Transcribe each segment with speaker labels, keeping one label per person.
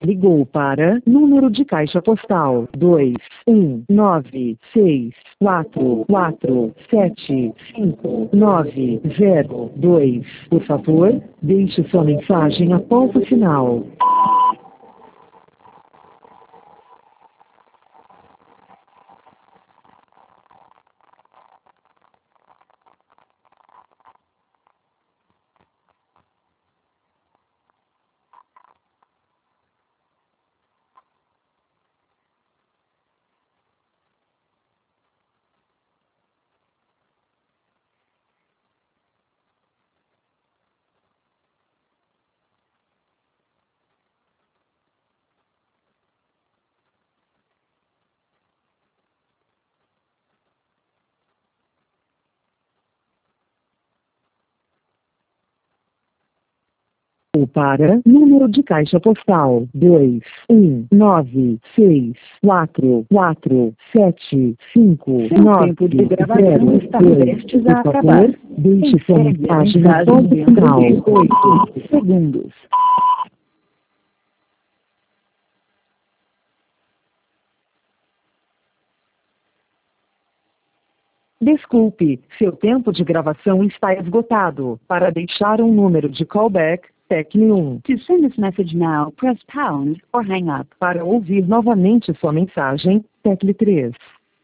Speaker 1: Ligou para número de caixa postal 21964475902. Por favor, deixe sua mensagem após o sinal. Ou para número de caixa postal 21964475902.
Speaker 2: Tempo de gravação está prestes a
Speaker 1: Por
Speaker 2: acabar.
Speaker 1: favor, deixe sua
Speaker 2: Encerre a
Speaker 1: mensagem
Speaker 2: mensagem
Speaker 1: após o
Speaker 2: dentro
Speaker 1: sinal.
Speaker 2: de 8 segundos.
Speaker 1: Desculpe, seu tempo de gravação está esgotado. Para deixar um número de callback, tecle 1.
Speaker 2: To send this message now, press pound or hang up.
Speaker 1: Para ouvir novamente sua mensagem, tecle 3.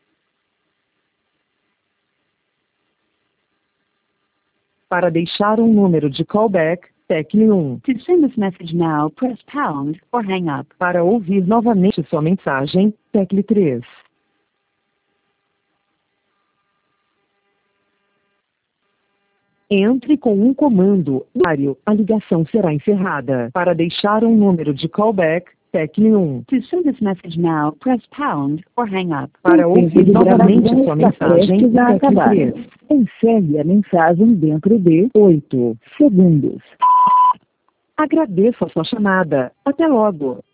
Speaker 1: Para deixar um número de callback, tecle 1.
Speaker 2: To send this message now, press pound or hang up.
Speaker 1: Para ouvir novamente sua mensagem, tecle 3. Entre com um comando. A ligação será encerrada. Para deixar um número de callback, tecle 1.
Speaker 2: To send this message now, press pound or hang up.
Speaker 1: Para ouvir novamente sua mensagem, tecle 3.
Speaker 2: Encerre a mensagem dentro de 8 segundos.
Speaker 1: Agradeço a sua chamada. Até logo.